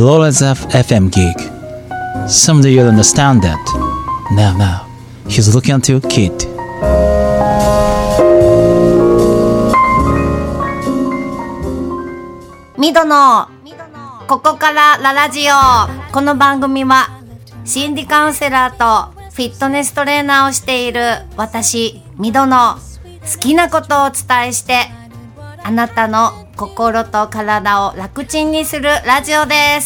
Lawrence FM gig. Someday you'll understand that. Now, he's looking at you, kid. ミドのここからララジオ。この番組は心理カウンセラーとフィットネストレーナーをしている私ミドの好きなことをお伝えして、あなたの心と体を楽ちんにするラジオです。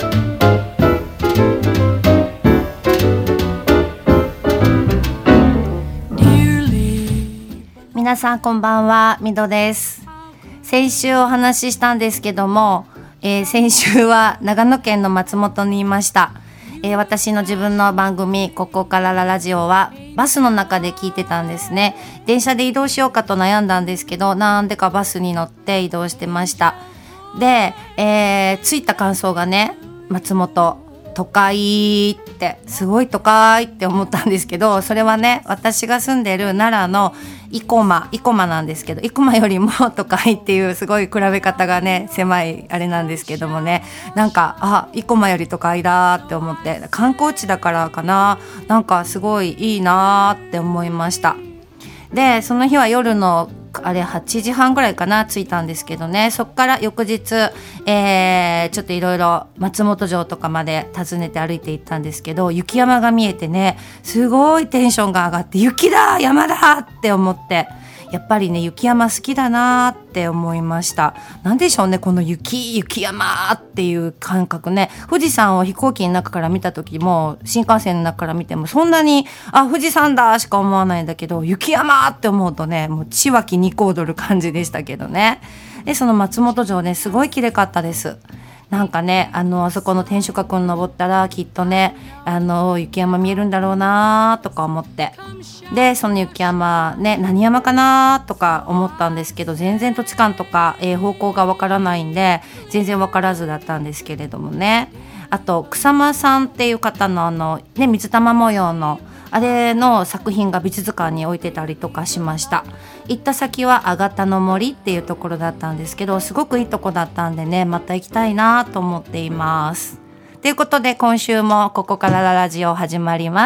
皆さんこんばんは、ミドです。先週お話ししたんですけども、先週は長野県の松本にいました。私の自分の番組ここからラジオはバスの中で聞いてたんですね。電車で移動しようかと悩んだんですけど、なんでかバスに乗って移動してました。で、着いた感想がね、松本都会ってすごい都会って思ったんですけど、それはね、私が住んでる奈良の生駒なんですけど、生駒よりも都会っていうすごい比べ方がね、狭いあれなんですけどもね、なんか生駒より都会だって思って、観光地だからかな、なんかすごいいいなって思いました。でその日は夜の8時半ぐらいかな着いたんですけどね、そっから翌日、ちょっといろいろ松本城とかまで訪ねて歩いて行ったんですけど、雪山が見えてね、すごいテンションが上がって、雪だ山だって思って、やっぱりね雪山好きだなって思いました。なんでしょうね、この雪山っていう感覚ね。富士山を飛行機の中から見た時も、新幹線の中から見てもそんなに富士山だしか思わないんだけど、雪山って思うとね、もう血湧き肉踊る感じでしたけどね。でその松本城ね、すごい綺麗かったです。なんかね、あそこの天守閣に登ったらきっとね、雪山見えるんだろうなとか思って、でその雪山ね、何山かなとか思ったんですけど、全然土地勘とか、方向がわからないんで全然わからずだったんですけれどもね。あと草間さんっていう方のね、水玉模様のあれの作品が美術館に置いてたりとかしました。行った先はあがたの森っていうところだったんですけど、すごくいいとこだったんでね、また行きたいなと思っています。ということで今週もここからラジオ始まります。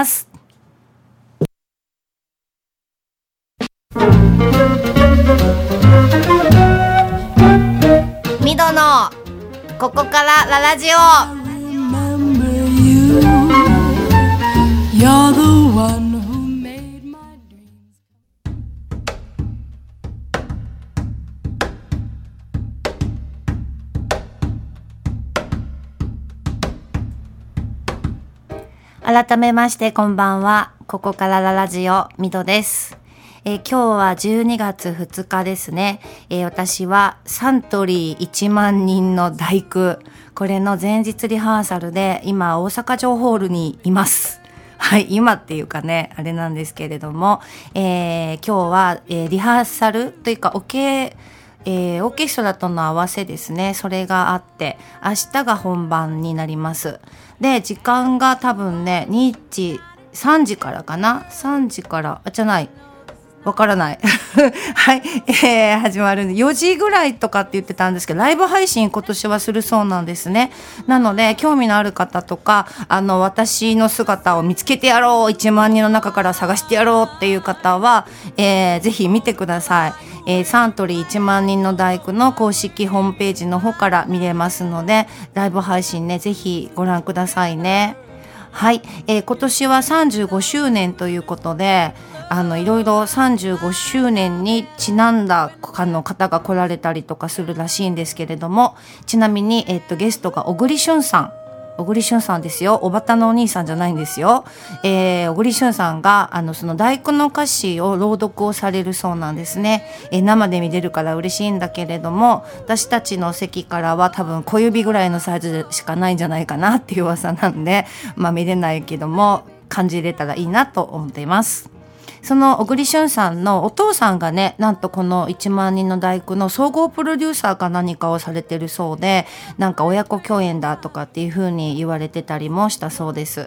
ミドのここからラジオ。You're the one who made my dreams. 改めましてこんばんは、ここからラジオミドです。今日は12月2日ですね。私はサントリー1万人の第九、これの前日リハーサルで今大阪城ホールにいます。はい、今っていうかね、あれなんですけれども、今日は、リハーサルというかオーケストラとの合わせですね、それがあって、明日が本番になります。で、時間が多分ね、3時からかな ?3 時から、じゃない。わからない。はい、始まるんで、4時ぐらいとかって言ってたんですけど、ライブ配信今年はするそうなんですね。なので、興味のある方とか、私の姿を見つけてやろう、1万人の中から探してやろうっていう方は、ぜひ見てください。サントリー1万人の第九の公式ホームページの方から見れますので、ライブ配信ね、ぜひご覧くださいね。はい、今年は35周年ということで、いろいろ35周年にちなんだ方が来られたりとかするらしいんですけれども、ちなみに、ゲストが小栗旬さんですよ。おばたのお兄さんじゃないんですよ。小栗旬さんがその第九の歌詞を朗読をされるそうなんですね。生で見れるから嬉しいんだけれども、私たちの席からは多分小指ぐらいのサイズしかないんじゃないかなっていう噂なんで、見れないけども感じれたらいいなと思っています。その小栗旬さんのお父さんがね、なんとこの1万人の第九の総合プロデューサーか何かをされてるそうで、なんか親子共演だとかっていう風に言われてたりもしたそうです。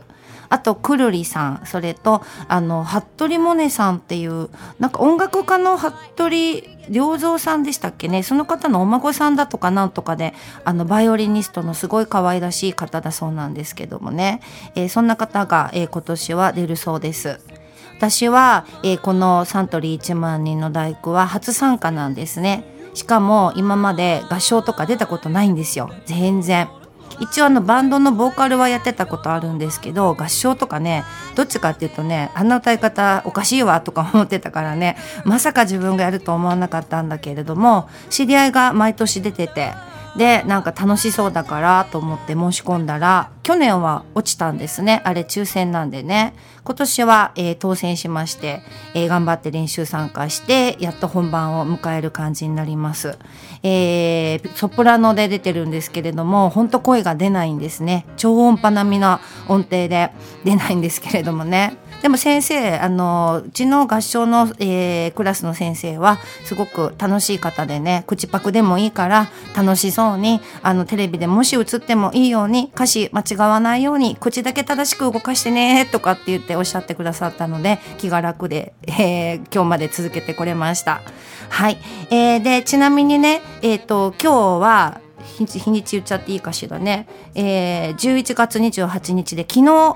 あとくるりさん、それと服部萌音さんっていうなんか音楽家の服部良三さんでしたっけね、その方のお孫さんだとかなんとかでバイオリニストのすごい可愛らしい方だそうなんですけどもね、そんな方が、今年は出るそうです。私は、このサントリー1万人の第九は初参加なんですね。しかも今まで合唱とか出たことないんですよ、全然。一応バンドのボーカルはやってたことあるんですけど、合唱とかね、どっちかっていうとね、あんな歌い方おかしいわとか思ってたからね、まさか自分がやると思わなかったんだけれども、知り合いが毎年出てて、でなんか楽しそうだからと思って申し込んだら、去年は落ちたんですね。あれ抽選なんでね。今年は、当選しまして、頑張って練習参加してやっと本番を迎える感じになります。ソプラノで出てるんですけれども、本当声が出ないんですね。超音波並みな音程で出ないんですけれどもね。でも先生、うちの合唱の、クラスの先生はすごく楽しい方でね、口パクでもいいから楽しそうにテレビでもし映ってもいいように、歌詞間違わないように口だけ正しく動かしてねとかって言っておっしゃってくださったので、気が楽で、今日まで続けてこれました。はい、でちなみにね、今日は日にち言っちゃっていいかしらね、11月28日で、昨日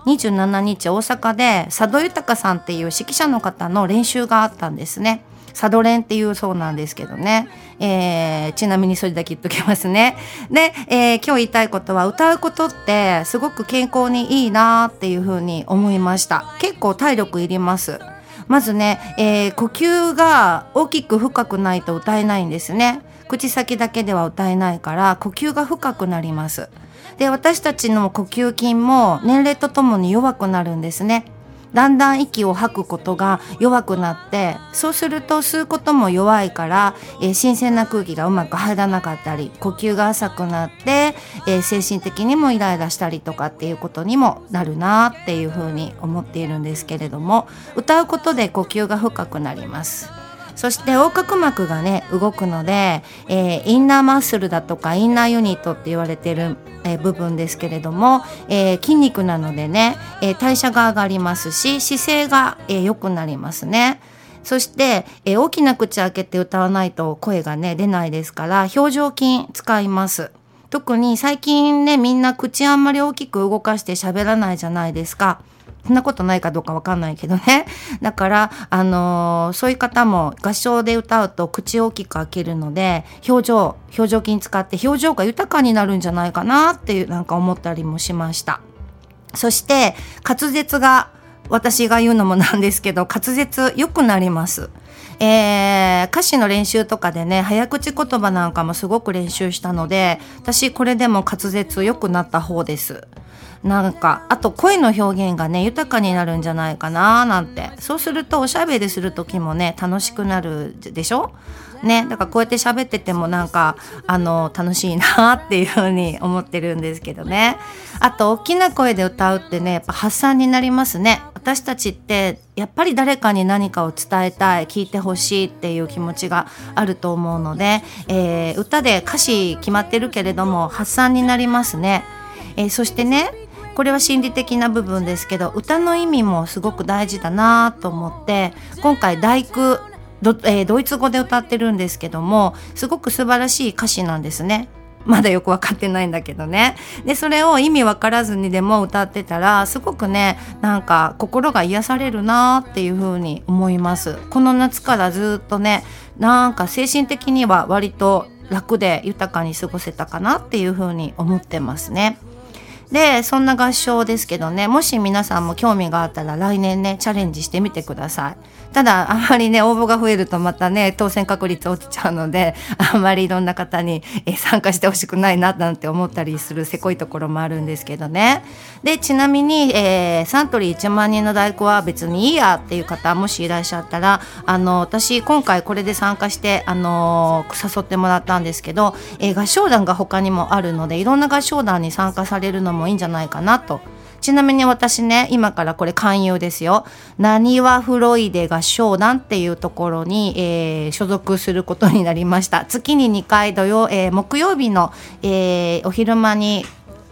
27日大阪で佐渡裕さんっていう指揮者の方の練習があったんですね。佐渡練っていうそうなんですけどね、ちなみにそれだけ言っときますね。で、今日言いたいことは、歌うことってすごく健康にいいなっていうふうに思いました。結構体力いります。まずね、呼吸が大きく深くないと歌えないんですね。口先だけでは歌えないから呼吸が深くなります。で、私たちの呼吸筋も年齢とともに弱くなるんですね。だんだん息を吐くことが弱くなって、そうすると吸うことも弱いから、新鮮な空気がうまく入らなかったり、呼吸が浅くなって、精神的にもイライラしたりとかっていうことにもなるなっていうふうに思っているんですけれども、歌うことで呼吸が深くなります。そして横隔膜がね動くので、インナーマッスルだとかインナーユニットって言われてる、部分ですけれども、筋肉なのでね、代謝が上がりますし、姿勢が、良くなりますね。そして、大きな口開けて歌わないと声がね出ないですから、表情筋使います。特に最近ね、みんな口あんまり大きく動かして喋らないじゃないですか。そんなことないかどうかわかんないけどね。だから、そういう方も合唱で歌うと口を大きく開けるので、表情筋使って表情が豊かになるんじゃないかなっていうなんか思ったりもしました。そして滑舌が、私が言うのもなんですけど、滑舌良くなります。歌詞の練習とかでね、早口言葉なんかもすごく練習したので、私これでも滑舌良くなった方です。なんかあと声の表現がね豊かになるんじゃないかななんて。そうするとおしゃべりする時もね楽しくなるでしょね。だからこうやって喋っててもなんか楽しいなっていう風に思ってるんですけどね。あと大きな声で歌うってね、やっぱ発散になりますね。私たちってやっぱり誰かに何かを伝えたい、聞いてほしいっていう気持ちがあると思うので、歌で歌詞決まってるけれども発散になりますね。そしてね、これは心理的な部分ですけど、歌の意味もすごく大事だなと思って、今回第九ドイツ語で歌ってるんですけども、すごく素晴らしい歌詞なんですね。まだよく分かってないんだけどね。でそれを意味分からずにでも歌ってたら、すごくねなんか心が癒されるなっていう風に思います。この夏からずっとね、なんか精神的には割と楽で豊かに過ごせたかなっていう風に思ってますね。でそんな合唱ですけどね、もし皆さんも興味があったら来年ねチャレンジしてみてください。ただあんまりね応募が増えるとまたね当選確率落ちちゃうので、あんまりいろんな方に参加してほしくないななんて思ったりするせこいところもあるんですけどね。でちなみに、サントリー1万人の第九は別にいいやっていう方もしいらっしゃったら、私今回これで参加して、誘ってもらったんですけど、合唱団が他にもあるので、いろんな合唱団に参加されるのもいいんじゃないかなと。ちなみに私ね、今からこれ勧誘ですよ。なにわフロイデ合唱団っていうところに、所属することになりました。月に2回木曜日の、お昼間に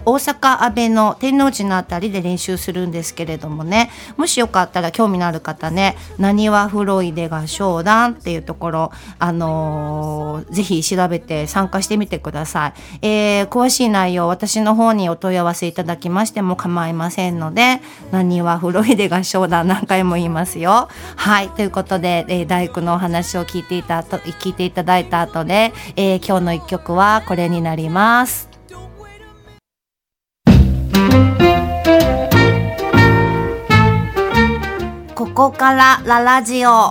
大阪阿部の天王寺のあたりで練習するんですけれどもね、もしよかったら興味のある方ね、なにわフロイデ合唱団っていうところ、ぜひ調べて参加してみてください。詳しい内容私の方にお問い合わせいただきましても構いませんので、なにわフロイデ合唱団何回も言いますよ。はい、ということで、大工のお話を聞いていただいた後で、今日の一曲はこれになります。ここからララジオ。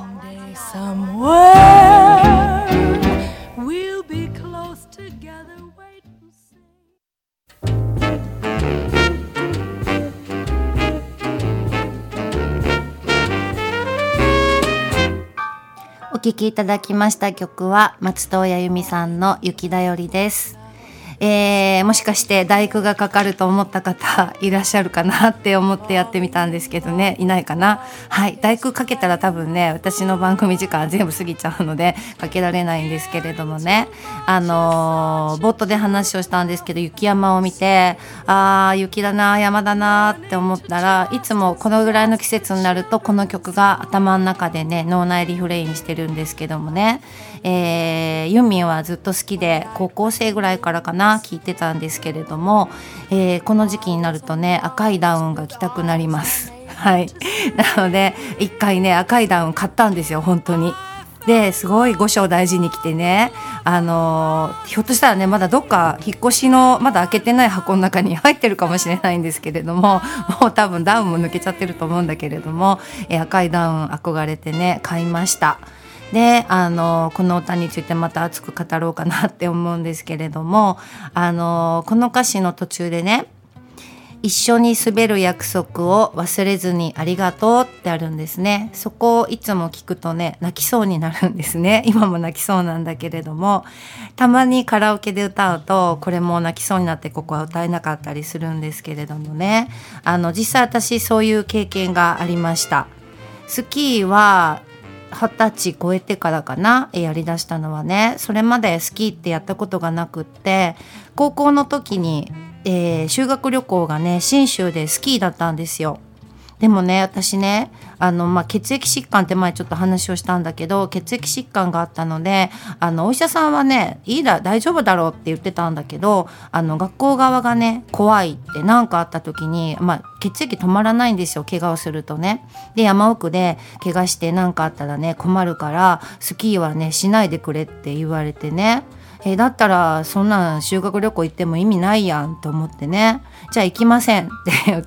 お聴きいただきました曲は松任谷由実さんの雪だよりです。もしかして大工がかかると思った方いらっしゃるかなって思ってやってみたんですけどね、いないかな。はい、大工かけたら多分ね、私の番組時間全部過ぎちゃうのでかけられないんですけれどもね、冒頭で話をしたんですけど、雪山を見て、雪だな、山だなって思ったら、いつもこのぐらいの季節になるとこの曲が頭の中でね、脳内リフレインしてるんですけどもね、ユミンはずっと好きで、高校生ぐらいからかな聞いてたんですけれども、この時期になるとね、赤いダウンが着たくなります。はい、なので一回ね、赤いダウン買ったんですよ、本当に。ですごい5章大事に着てね、ひょっとしたらね、まだどっか引っ越しのまだ開けてない箱の中に入ってるかもしれないんですけれども、もう多分ダウンも抜けちゃってると思うんだけれども、赤いダウン憧れてね買いました。で、この歌についてまた熱く語ろうかなって思うんですけれども、この歌詞の途中でね、一緒に滑る約束を忘れずにありがとうってあるんですね。そこをいつも聞くとね、泣きそうになるんですね。今も泣きそうなんだけれども、たまにカラオケで歌うとこれも泣きそうになって、ここは歌えなかったりするんですけれどもね、実際私そういう経験がありました。スキーは20歳超えてからかな、やりだしたのはね。それまでスキーってやったことがなくって、高校の時に、修学旅行がね、信州でスキーだったんですよ。でもね、私ね、血液疾患って前ちょっと話をしたんだけど、血液疾患があったので、お医者さんはね、大丈夫だろうって言ってたんだけど、学校側がね、怖いって、何かあった時に、血液止まらないんですよ、怪我をするとね。で、山奥で怪我して何かあったらね、困るから、スキーはね、しないでくれって言われてね。だったらそんなん修学旅行行っても意味ないやんと思ってね、じゃあ行きませんって言って、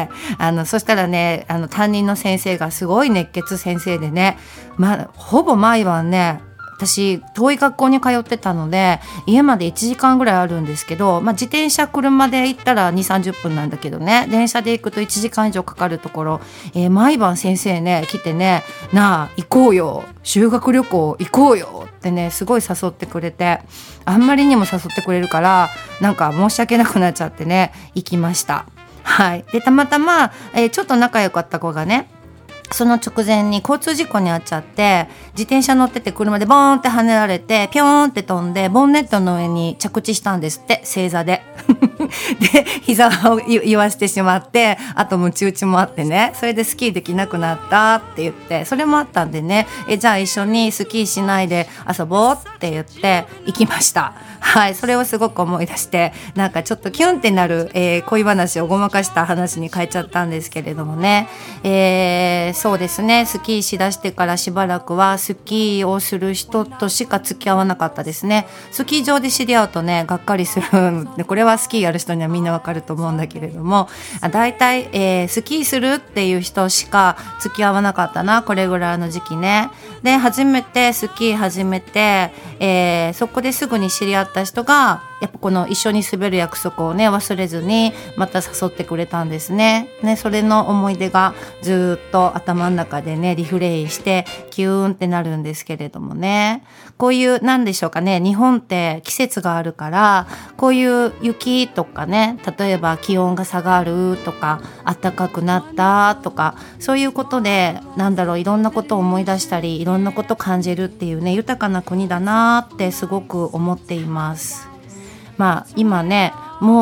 そしたらね、担任の先生がすごい熱血先生でね、ほぼ毎晩ね、私遠い学校に通ってたので家まで1時間ぐらいあるんですけど、自転車車で行ったら 2,30 分なんだけどね、電車で行くと1時間以上かかるところ、毎晩先生ね来てね、なあ行こうよ、修学旅行行こうよってね、すごい誘ってくれて、あんまりにも誘ってくれるからなんか申し訳なくなっちゃってね、行きました。はい。でたまたま、ちょっと仲良かった子がね、その直前に交通事故に遭っちゃって、自転車乗ってて車でボーンって跳ねられてピョーンって飛んでボンネットの上に着地したんですって、正座でで膝を言わせてしまって、あとムチ打ちもあってね、それでスキーできなくなったって言って、それもあったんでね、じゃあ一緒にスキーしないで遊ぼうって言って行きました。はい、それをすごく思い出して、なんかちょっとキュンってなる、恋話をごまかした話に変えちゃったんですけれどもね、そうですね、スキーしだしてからしばらくはスキーをする人としか付き合わなかったですね。スキー場で知り合うとね、がっかりするで、これはスキーやる人にはみんなわかると思うんだけれども、だいたいスキーするっていう人しか付き合わなかったな、これぐらいの時期ね。で初めてスキー始めて、そこですぐに知り合った人がやっぱこの一緒に滑る約束をね忘れずにまた誘ってくれたんですね。それの思い出がずっと頭の中でねリフレインしてキューンってなるんですけれどもね、こういうなんでしょうかね、日本って季節があるからこういう雪とかね、例えば気温が下がるとか暖かくなったとか、そういうことでなんだろう、いろんなことを思い出したりいろんなことを感じるっていうね、豊かな国だなってすごく思っています。今ねもう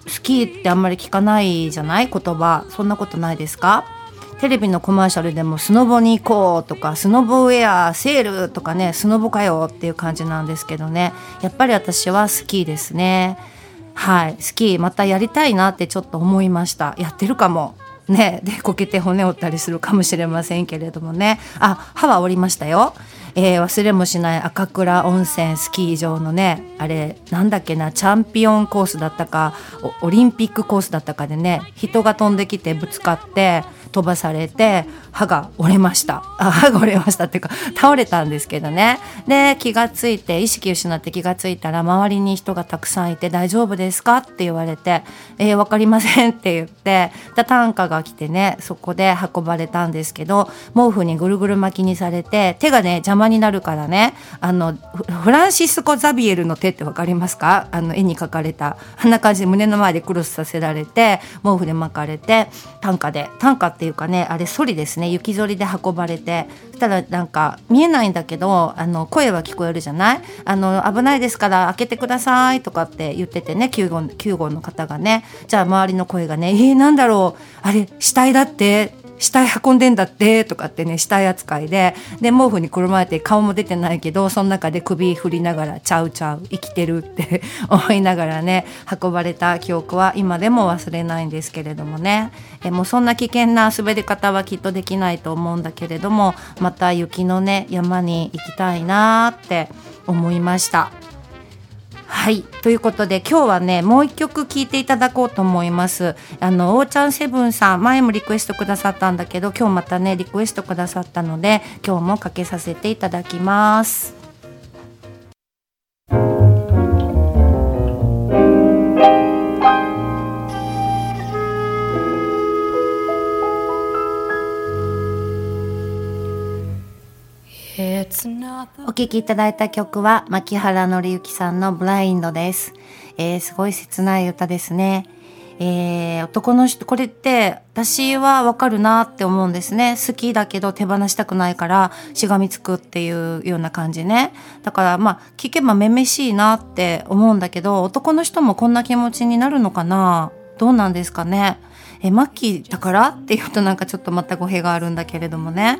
スキーってあんまり聞かないじゃない言葉。そんなことないですか？テレビのコマーシャルでもスノボに行こうとか、スノボウェアセールとかね、スノボかよっていう感じなんですけどね、やっぱり私はスキーですね。はい、スキーまたやりたいなってちょっと思いました。やってるかもね。でこけて骨折ったりするかもしれませんけれどもね。歯は折りましたよ。忘れもしない赤倉温泉スキー場のね、あれなんだっけな、チャンピオンコースだったかオリンピックコースだったかでね、人が飛んできてぶつかって飛ばされて歯が折れました。歯が折れましたっていうか倒れたんですけどね。で気がついて、意識失って気がついたら周りに人がたくさんいて、大丈夫ですかって言われて、わかりませんって言って、担架が来てね、そこで運ばれたんですけど、毛布にぐるぐる巻きにされて、手がね邪魔になるからね、フランシスコ・ザビエルの手ってわかりますか？絵に描かれたあんな感じで胸の前でクロスさせられて、毛布で巻かれて、担架っていうかね、あれソリですね、雪ぞりで運ばれて、そしたらなんか見えないんだけど声は聞こえるじゃない。危ないですから開けてくださいとかって言っててね、救護の方がね。じゃあ周りの声がね、なんだろう、あれ死体だって、死体運んでんだってとかってね、死体扱いで毛布にくるまれて、顔も出てないけどその中で首振りながら、ちゃうちゃう生きてるって思いながらね運ばれた記憶は今でも忘れないんですけれどもね。もうそんな危険な滑り方はきっとできないと思うんだけれども、また雪のね山に行きたいなって思いました。はい、ということで今日はね、もう一曲聴いていただこうと思います。おーちゃんセブンさん、前もリクエストくださったんだけど、今日またねリクエストくださったので、今日もかけさせていただきます。お聴きいただいた曲は牧原紀之さんのブラインドです。すごい切ない歌ですね。男の人、これって私はわかるなって思うんですね。好きだけど手放したくないからしがみつくっていうような感じね。だから聞けばめめしいなって思うんだけど、男の人もこんな気持ちになるのかな、どうなんですかね。マッキーだからっていうとなんかちょっとまた語弊があるんだけれどもね、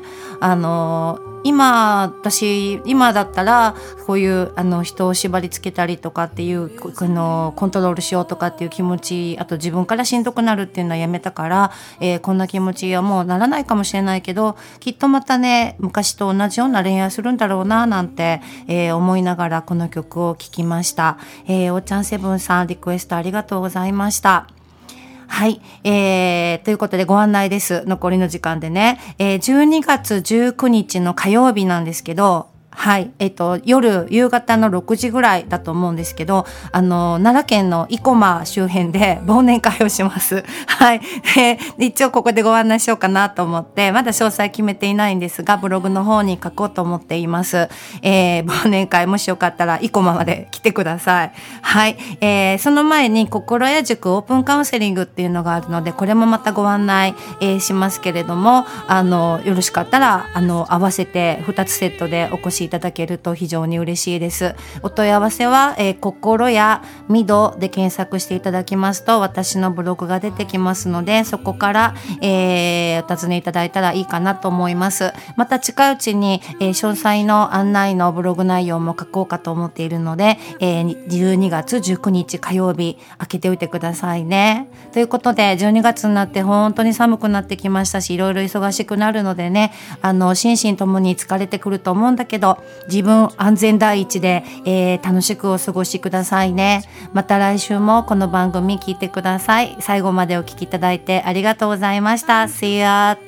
今だったらこういう人を縛り付けたりとかっていうコントロールしようとかっていう気持ち、あと自分からしんどくなるっていうのはやめたから、こんな気持ちはもうならないかもしれないけど、きっとまたね昔と同じような恋愛するんだろうななんて、思いながらこの曲を聴きました。おーちゃんセブンさん、リクエストありがとうございました。はい、ということでご案内です。残りの時間でね、12月19日の火曜日なんですけど、はい、夕方の6時ぐらいだと思うんですけど、奈良県の生駒周辺で忘年会をします。はい。で一応ここでご案内しようかなと思って、まだ詳細決めていないんですが、ブログの方に書こうと思っています。忘年会もしよかったら生駒まで来てください。はい。その前に心谷塾オープンカウンセリングっていうのがあるので、これもまたご案内、しますけれども、よろしかったら合わせて2つセットでお越しいただけると非常に嬉しいです。お問い合わせは、心やみどで検索していただきますと私のブログが出てきますので、そこから、お尋ねいただいたらいいかなと思います。また近いうちに、詳細の案内のブログ内容も書こうかと思っているので、12月19日火曜日開けておいてくださいね。ということで12月になって本当に寒くなってきましたし、いろいろ忙しくなるのでね、心身ともに疲れてくると思うんだけど、自分安全第一で、楽しくお過ごしくださいね。また来週もこの番組聞いてください。最後までお聞きいただいてありがとうございました。See ya!